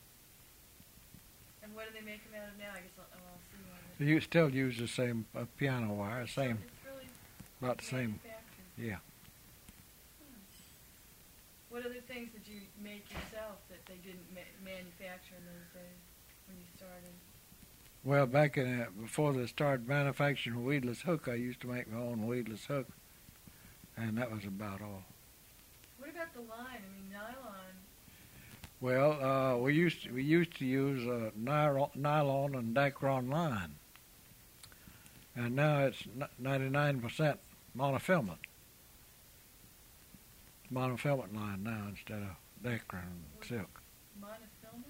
And what do they make them out of now? I guess I'll, oh, I'll see one. You still use the same uh, piano wire, So same, It's really about the same. manufactured. Yeah. Hmm. What other things did you make yourself that they didn't ma- manufacture in those days when you started? Well, back in uh, before they started manufacturing weedless hook, I used to make my own weedless hook, and that was about all. What about the line? I mean, nylon. Well, uh, we used to, we used to use uh, nylon, nylon and Dacron line, and now it's ninety-nine percent monofilament. Monofilament line now instead of Dacron silk. Monofilament?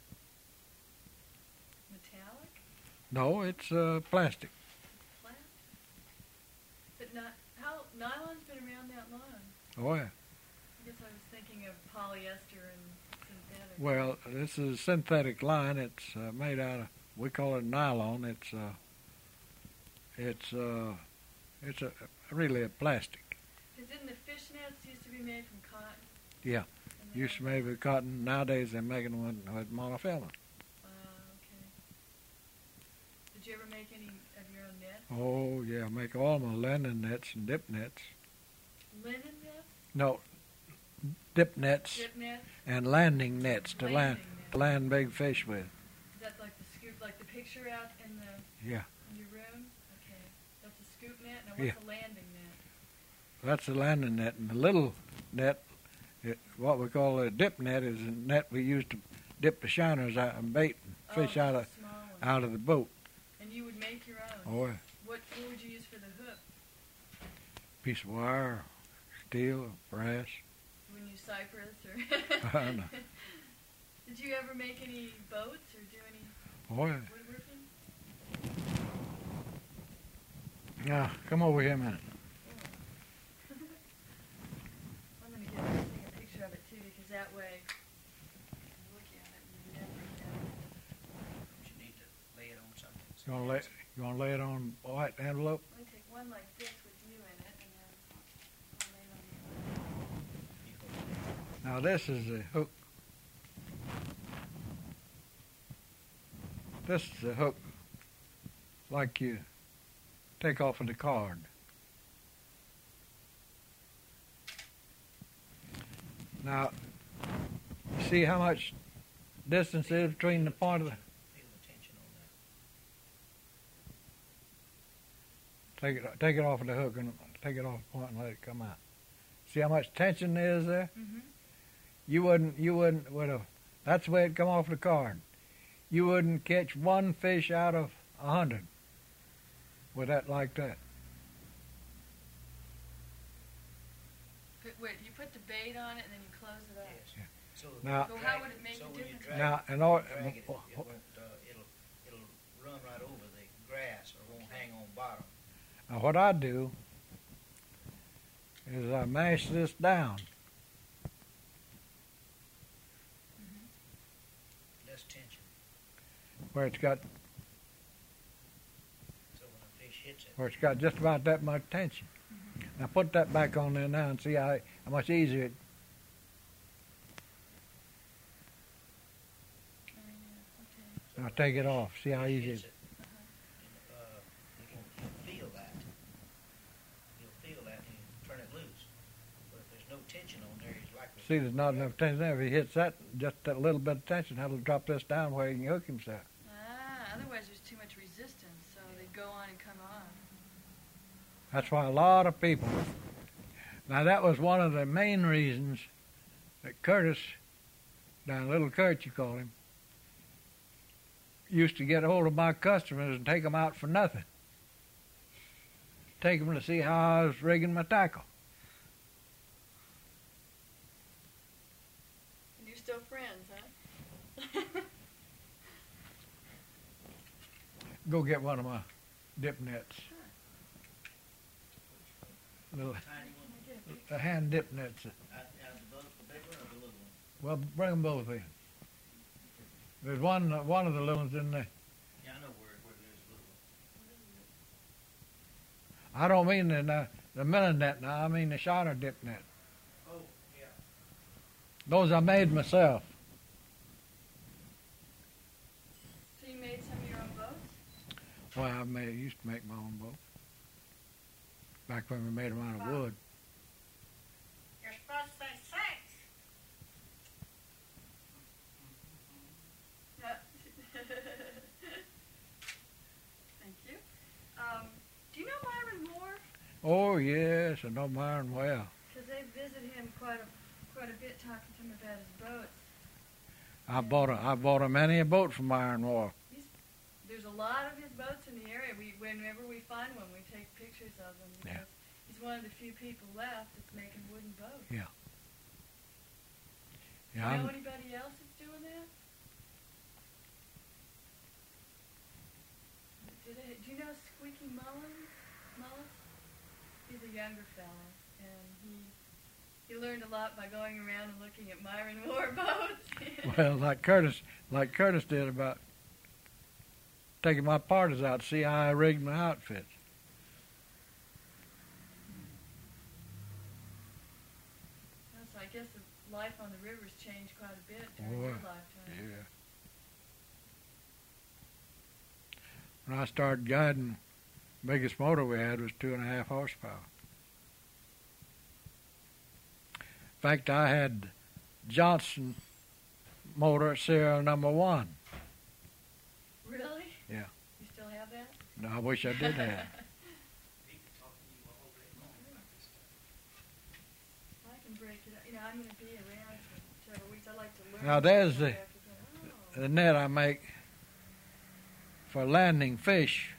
Metallic? No, it's uh, plastic. Plastic? But not, how, nylon's been around that long. Oh yeah. I guess I was thinking of polyester and synthetic. Well, this is a synthetic line. It's uh, made out of, we call it nylon. It's uh, it's uh, it's a really a plastic. Because didn't the fishnets used to be made from cotton? Yeah. And they Used to were- made with cotton. Nowadays they're making one with monofilament. Uh, okay. Did you ever make any of your own nets? Oh yeah, I make all my landing nets and dip nets. Linen nets? No, dip nets Dip nets? and landing nets to land Landing to nets. land big fish with. Is that like the scoop, like the picture out in the Yeah, in your room? Okay. That's a scoop net? Now what's Yeah. a landing net? that's the landing net. And the little net, it, what we call a dip net, is a net we use to dip the shiners out and bait and fish oh, out that's of a small one. out of the boat. And you would make your own? Oh, yeah. What, what would you use for the hook? Piece of wire, steel, brass. When you cypress or? I know. Did you ever make any boats or do any Oh yeah. woodworking? Now come over here a minute. I'm gonna get take a picture of it too, because that way you can look at it and remember that. But you need to lay it on something. You wanna lay you wanna lay it on a white envelope? I'm gonna take one like this with you in it, and then I'll lay it on the other. You go. Now this is the hook. This is the hook like you take off of the card. Now, see how much distance is between the point of the... Feel the tension on that. Take it, take it off of the hook and take it off the point and let it come out. See how much tension there is there? Mm-hmm. You wouldn't, you wouldn't, would have, that's the way it come off the card. You wouldn't catch one fish out of a hundred with that like that. Put, wait, you put the bait on it and then you close it up. Yes. Yeah. So, Now- So drag how would it make so a when you difference? drag Now, it, in order, drag it, it, it won't, uh, it'll, it'll run right over the grass or won't hang on bottom. now what I do is I mash this down. Less tension. Where it's got, So when a fish hits it, where it's got just about that much tension. Now put that back on there now and see how, how much easier it, Oh, yeah, okay. so now when take a it fish- off, see how fish easy hits it, it, uh, you'll, you'll feel that. You'll feel that and you turn it loose. But See, there's not enough tension there. If he hits that, just that little bit of tension, that'll drop this down where he can hook himself. Ah, otherwise there's too much resistance, so they go on and come on. That's why a lot of people. Now that was one of the main reasons that Curtis, now Little Kurt you call him, used to get hold of my customers and take them out for nothing. Take them to see how I was rigging my tackle. And you're still friends, huh? Go get one of my dip nets. Little Tiny one. the hand dip nets. Out, out of the boat, the big one or the little one? Well, bring them both in. There's one uh, one of the little ones in there. Yeah, I know where, where there's a little one. I don't mean the uh, the milling net now. I mean the shiner dip net. Oh, yeah. Those I made myself. So you made some of your own boats? Well, I made used to make my own boat. Back when we made them out of wood. You're supposed to say sex. Yeah. Thank you. Um, do you know Myron Moore? Oh yes, I know Myron well. Because they visit him quite a quite a bit, talking to him about his boats. I bought a I bought a many a boat from Myron Moore. There's a lot of his boats in the area. We, whenever we find one, we take pictures of them. Yeah. Because he's one of the few people left that's making wooden boats. Yeah. Do Yeah, you know I'm, anybody else that's doing that? Do, they, do you know Squeaky Mullins? Mullis? He's a younger fella, and he he learned a lot by going around and looking at Myron Moore boats. well, like Curtis, like Curtis did about taking my parters out to see how I rigged my outfits. So I guess the life on the river's changed quite a bit during Oh, your lifetime. Yeah. When I started guiding, the biggest motor we had was two and a half horsepower. In fact, I had Johnson motor serial number one. Really? Yeah. You still have that? No, I wish I did have. He can talk to you all day long about this stuff. I can break it up. You know, I'm going to be around for several weeks. I like to learn. Now, there's the- After that. Oh. The net I make for landing fish.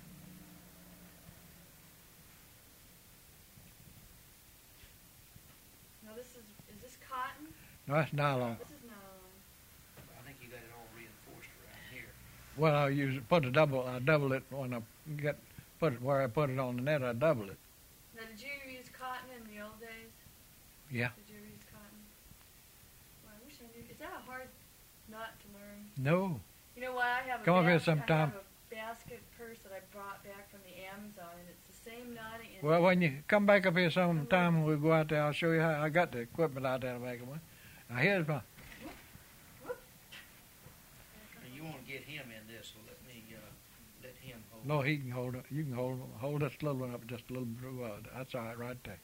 Now this is, is this cotton? No, that's nylon. This is nylon. I think you got it all reinforced around here. Well, I use it, put a double. I double it when I get put it where I put it on the net. I double it. Now, did you use cotton in the old days? Yeah. Did you ever use cotton? Well, I wish I knew. Is that a hard knot to learn? No. You know what? I have a Come up here bas- sometime. I have a basket purse that I brought back from the Amazon, and it's the same knotting. And Well, when you come back up here sometime and we go out there, I'll show you how I got the equipment out there to make them. Now here's my. And you want to get him in this, so let me uh, let him hold No, it. he can hold it. You can hold hold this little one up just a little bit. Uh, that's all right, right there.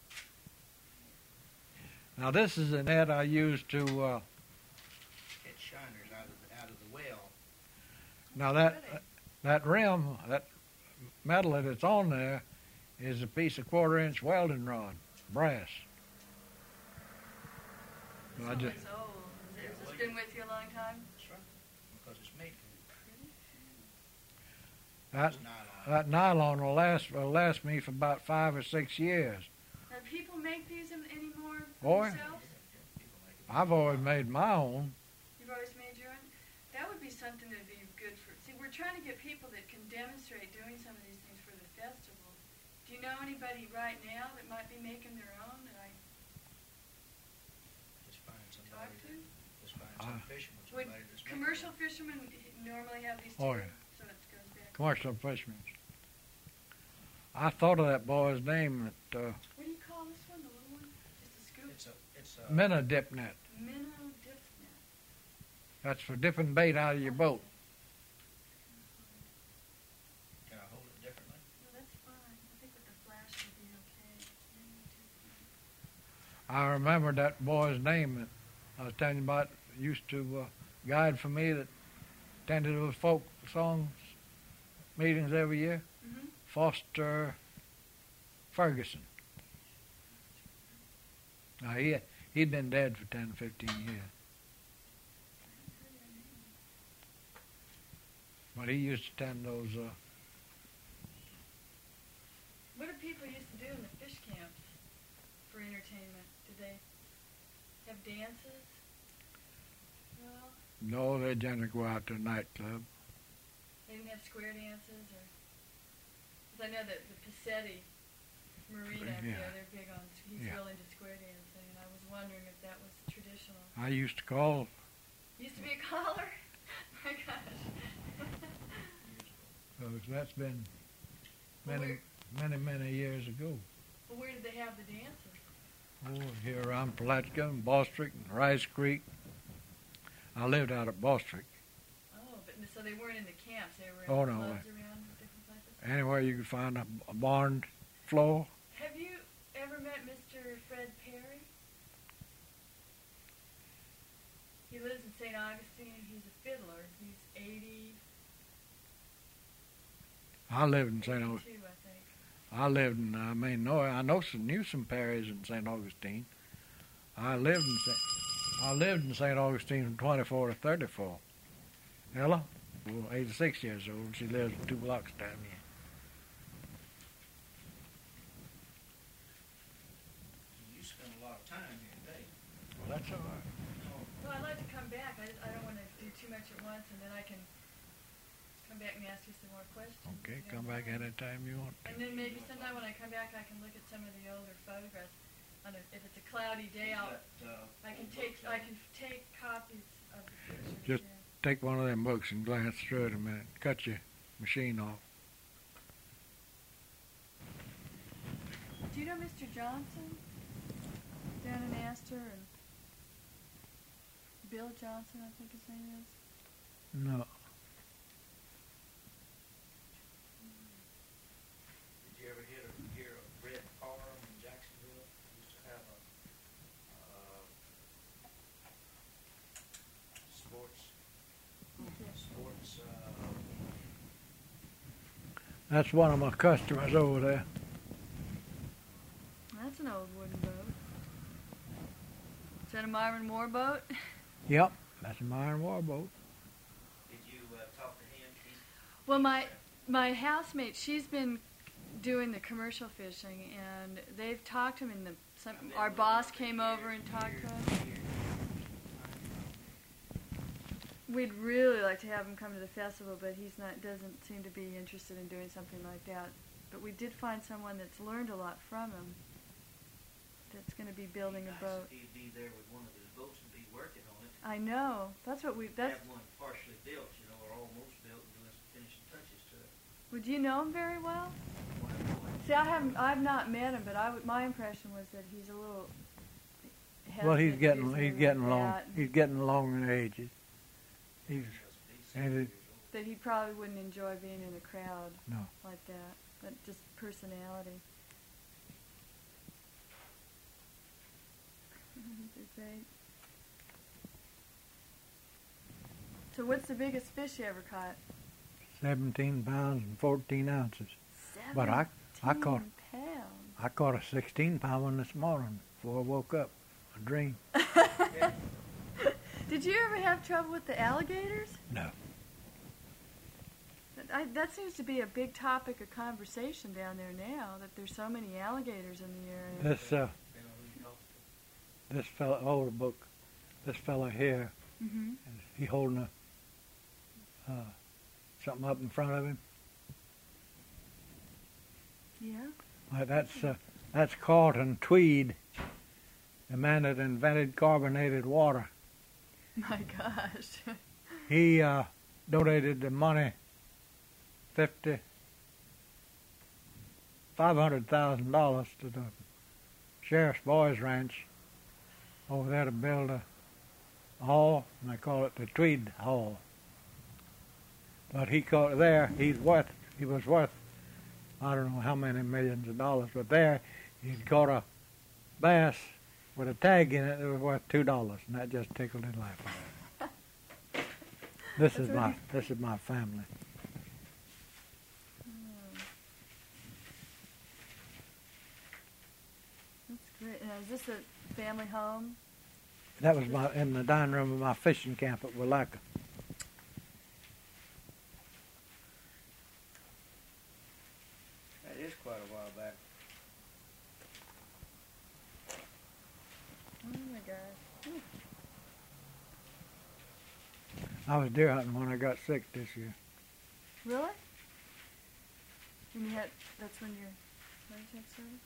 Now this is a net I use to. Uh, Get shiners out of the, out of the well. now that that rim, that metal that it's on there, is a piece of quarter inch welding rod, brass. so I just it's old. Is it, has this been with you a long time? That's right. Because it's made for that it's nylon. that nylon will last will last me for about five or six years. Now, do people make these in- anymore for Boy. themselves? People make it. I've always made my own. You've always made your own? That would be something that'd be good for. See, we're trying to get people that can demonstrate doing some of these things for the festival. Do you know anybody right now that might be making their own that I Just find talk somebody. to? Just find Uh, some fisherman. Would Somebody that's making commercial it. fishermen normally have these Oh, too? yeah. So it goes back. Commercial fishermen. I thought of that boy's name at uh, What do you call this one? The little one? Just a scoop? It's a it's a Minnow Dip Net. Minnow dip net. That's for dipping bait out of your boat. Can I hold it differently? No, that's fine. I think with the flash would be okay. Minnow dip net. I remember that boy's name that I was telling you about. Used to uh, guide for me that attended those folk songs meetings every year. Mm-hmm. Foster Ferguson. Now he he'd been dead for ten, fifteen years, but he used to attend those. Uh, What did people used to do in the fish camps for entertainment? Did they have dances? Well, no, they generally go out to a nightclub. they didn't have square dances, or because I know that the Passetti Marina up Yeah. there, they're big on. He's Yeah. real into square dancing, and I was wondering if that was traditional. I used to call. Used to be a caller. My gosh. Uh, that's been Well, many, where, many, many years ago. well, where did they have the dances? Oh, here around Palatka and Bostrick and Rice Creek. I lived out at Bostrick. Oh, but so they weren't in the camps. They were in Oh, the no, clubs around different places. Anywhere you could find a, a barn floor. Have you ever met Mister Fred Perry? He lives in Saint Augustine. He's a fiddler. He's eighty. I lived in Saint Augustine. eighty-two, I think. I lived in, I mean, no, I know some, knew some Perrys in Saint Augustine. I lived in Saint I lived in Saint Augustine from twenty-four to thirty-four. Ella, well, eighty-six years old. She lives two blocks down here. You spend a lot of time here today. Well, that's all right. Well, I'd like to come back. I, just, I don't want to do too much at once, and then I can come back and ask you some more questions. Okay, if you come don't back mind. anytime you want to. And then maybe sometime when I come back, I can look at some of the older photographs. On a, if it's a cloudy day, I'll, But, uh, I can old take books, I can take copies of the pictures. Just- yeah. Take one of them books and glance through it a minute. Cut your machine off. Do you know Mister Johnson down in Astor, and Bill Johnson, I think his name is? No. Did you ever hear of, hear of Red Farm in Jacksonville? Used to have a uh, sports sports. Uh, That's one of my customers over there. That's an old wooden boat. Is that a Myron Moore boat? Yep, that's a Myron War boat. did you uh, talk to him? He's, Well, my my housemate, she's been doing the commercial fishing, and they've talked to him. And the some, our boss came over and talked to us. We'd really like to have him come to the festival, but he's not doesn't seem to be interested in doing something like that. But we did find someone that's learned a lot from him. That's going to be building a nice boat. If he'd be there with one of his boats and be working on it. I know. That's what we. That's. Have one partially built, you know, or almost built, and doing some finishing touches to it. Would you know him very well? One of them. See, I haven't. I've not met him, but I would, my impression was that he's a little. Well, he's hesitant to do getting something he's like getting along. that, He's getting along in ages. He's And it- That he probably wouldn't enjoy being in a crowd no. like that, but just personality. They're great. So, what's the biggest fish you ever caught? Seventeen pounds and fourteen ounces. But I I caught Seventeen I caught a sixteen pound one this morning before I woke up. A dream. pounds. Did you ever have trouble with the alligators? No. That, I, that seems to be a big topic of conversation down there now. That there's so many alligators in the area. This uh this fella older book this fella here, Mm-hmm. he holding a uh, something up in front of him. Yeah. Uh, that's uh, that's Carlton Tweed, the man that invented carbonated water. My gosh. He uh, donated the money, fifty, five hundred thousand dollars to the Sheriff's Boys Ranch over there to build a hall, and they call it the Tweed Hall. But he caught there. He's worth. He was worth. I don't know how many millions of dollars, but there he caught a bass with a tag in it that was worth two dollars, and that just tickled his life off. This That's is my right. this is my family. Oh. That's great. Now, is this a family home? That was my in the dining room of my fishing camp at Willaca. That is quite a while back. Oh my gosh. Ooh. I was deer hunting when I got sick this year. Really? And you had, that's when your heart attack started?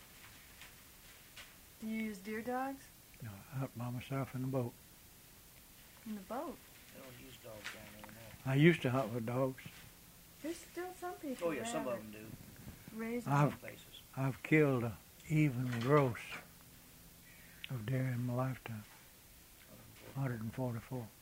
Do you use deer dogs You know, I hunt by myself in the boat. in the boat? They don't use dogs down there anymore. I used to hunt with dogs. There's still some people Oh yeah, some that of them do. raise I've- Some places. I've killed a even gross of deer in my lifetime. one hundred forty-four.